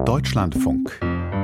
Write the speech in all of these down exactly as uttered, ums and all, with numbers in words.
Deutschlandfunk.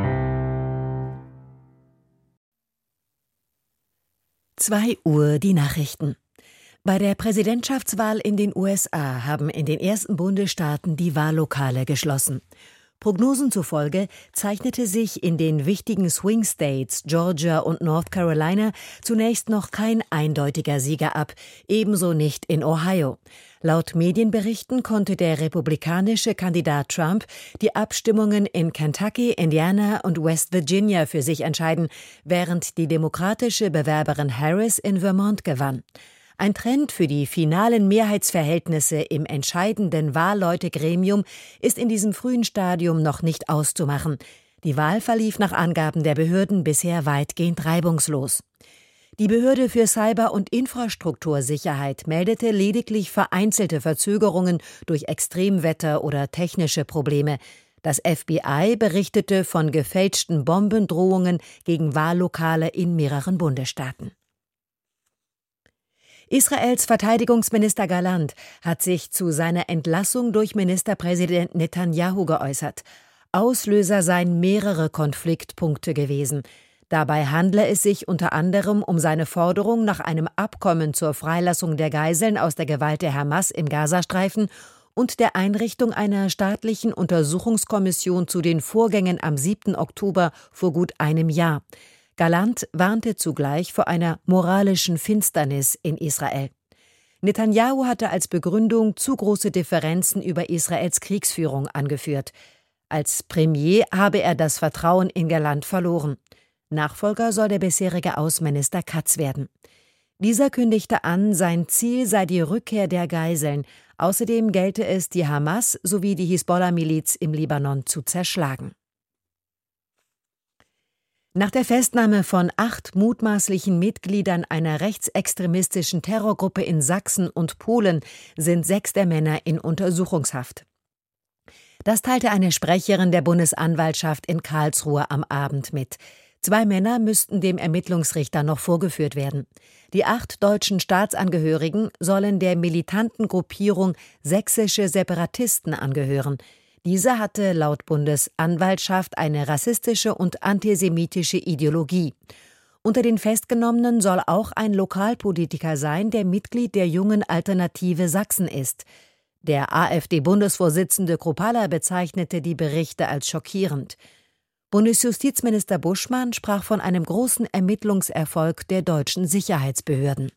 zwei Uhr die Nachrichten. Bei der Präsidentschaftswahl in den U S A haben in den ersten Bundesstaaten die Wahllokale geschlossen. Prognosen zufolge zeichnete sich in den wichtigen Swing States Georgia und North Carolina zunächst noch kein eindeutiger Sieger ab, ebenso nicht in Ohio. Laut Medienberichten konnte der republikanische Kandidat Trump die Abstimmungen in Kentucky, Indiana und West Virginia für sich entscheiden, während die demokratische Bewerberin Harris in Vermont gewann. Ein Trend für die finalen Mehrheitsverhältnisse im entscheidenden Wahlleutegremium ist in diesem frühen Stadium noch nicht auszumachen. Die Wahl verlief nach Angaben der Behörden bisher weitgehend reibungslos. Die Behörde für Cyber- und Infrastruktursicherheit meldete lediglich vereinzelte Verzögerungen durch Extremwetter oder technische Probleme. Das F B I berichtete von gefälschten Bombendrohungen gegen Wahllokale in mehreren Bundesstaaten. Israels Verteidigungsminister Gallant hat sich zu seiner Entlassung durch Ministerpräsident Netanyahu geäußert. Auslöser seien mehrere Konfliktpunkte gewesen. Dabei handle es sich unter anderem um seine Forderung nach einem Abkommen zur Freilassung der Geiseln aus der Gewalt der Hamas im Gazastreifen und der Einrichtung einer staatlichen Untersuchungskommission zu den Vorgängen am siebten Oktober vor gut einem Jahr. Gallant warnte zugleich vor einer moralischen Finsternis in Israel. Netanyahu hatte als Begründung zu große Differenzen über Israels Kriegsführung angeführt. Als Premier habe er das Vertrauen in Gallant verloren. Nachfolger soll der bisherige Außenminister Katz werden. Dieser kündigte an, sein Ziel sei die Rückkehr der Geiseln. Außerdem gelte es, die Hamas sowie die Hisbollah-Miliz im Libanon zu zerschlagen. Nach der Festnahme von acht mutmaßlichen Mitgliedern einer rechtsextremistischen Terrorgruppe in Sachsen und Polen sind sechs der Männer in Untersuchungshaft. Das teilte eine Sprecherin der Bundesanwaltschaft in Karlsruhe am Abend mit. Zwei Männer müssten dem Ermittlungsrichter noch vorgeführt werden. Die acht deutschen Staatsangehörigen sollen der militanten Gruppierung Sächsische Separatisten angehören. Diese hatte laut Bundesanwaltschaft eine rassistische und antisemitische Ideologie. Unter den Festgenommenen soll auch ein Lokalpolitiker sein, der Mitglied der Jungen Alternative Sachsen ist. Der AfD-Bundesvorsitzende Kruppalla bezeichnete die Berichte als schockierend. Bundesjustizminister Buschmann sprach von einem großen Ermittlungserfolg der deutschen Sicherheitsbehörden.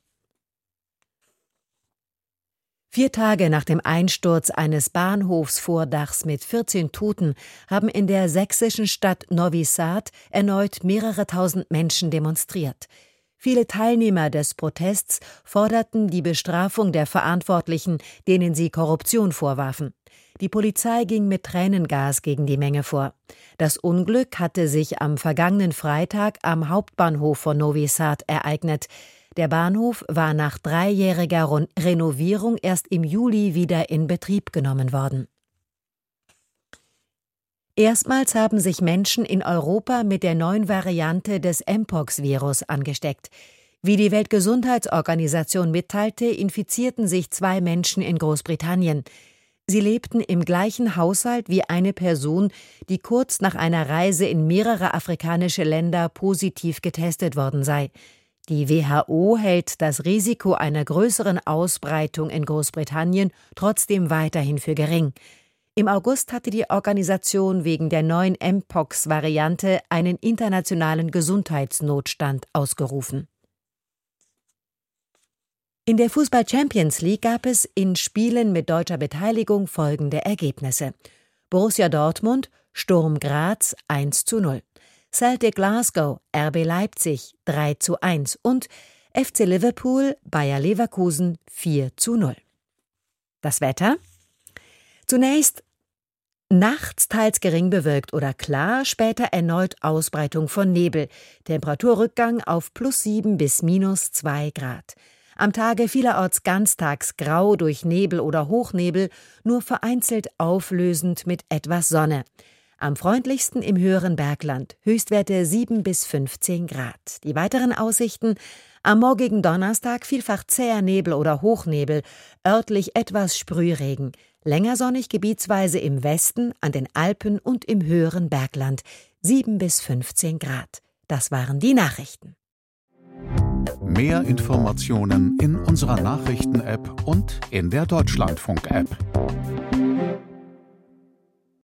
Vier Tage nach dem Einsturz eines Bahnhofsvordachs mit vierzehn Toten haben in der sächsischen Stadt Novi Sad erneut mehrere tausend Menschen demonstriert. Viele Teilnehmer des Protests forderten die Bestrafung der Verantwortlichen, denen sie Korruption vorwarfen. Die Polizei ging mit Tränengas gegen die Menge vor. Das Unglück hatte sich am vergangenen Freitag am Hauptbahnhof von Novi Sad ereignet. Der Bahnhof war nach dreijähriger Renovierung erst im Juli wieder in Betrieb genommen worden. Erstmals haben sich Menschen in Europa mit der neuen Variante des Mpox-Virus angesteckt. Wie die Weltgesundheitsorganisation mitteilte, infizierten sich zwei Menschen in Großbritannien. Sie lebten im gleichen Haushalt wie eine Person, die kurz nach einer Reise in mehrere afrikanische Länder positiv getestet worden sei. Die W H O hält das Risiko einer größeren Ausbreitung in Großbritannien trotzdem weiterhin für gering. Im August hatte die Organisation wegen der neuen Mpox-Variante einen internationalen Gesundheitsnotstand ausgerufen. In der Fußball-Champions League gab es in Spielen mit deutscher Beteiligung folgende Ergebnisse: Borussia Dortmund, Sturm Graz eins zu null. Celtic Glasgow, R B Leipzig drei zu eins und F C Liverpool, Bayer Leverkusen vier zu null. Das Wetter? Zunächst nachts teils gering bewölkt oder klar, später erneut Ausbreitung von Nebel. Temperaturrückgang auf plus sieben bis minus zwei Grad. Am Tage vielerorts ganztags grau durch Nebel oder Hochnebel, nur vereinzelt auflösend mit etwas Sonne. Am freundlichsten im höheren Bergland, Höchstwerte sieben bis fünfzehn Grad. Die weiteren Aussichten: am morgigen Donnerstag vielfach zäher Nebel oder Hochnebel, örtlich etwas Sprühregen. Länger sonnig gebietsweise im Westen, an den Alpen und im höheren Bergland, sieben bis fünfzehn Grad. Das waren die Nachrichten. Mehr Informationen in unserer Nachrichten-App und in der Deutschlandfunk-App.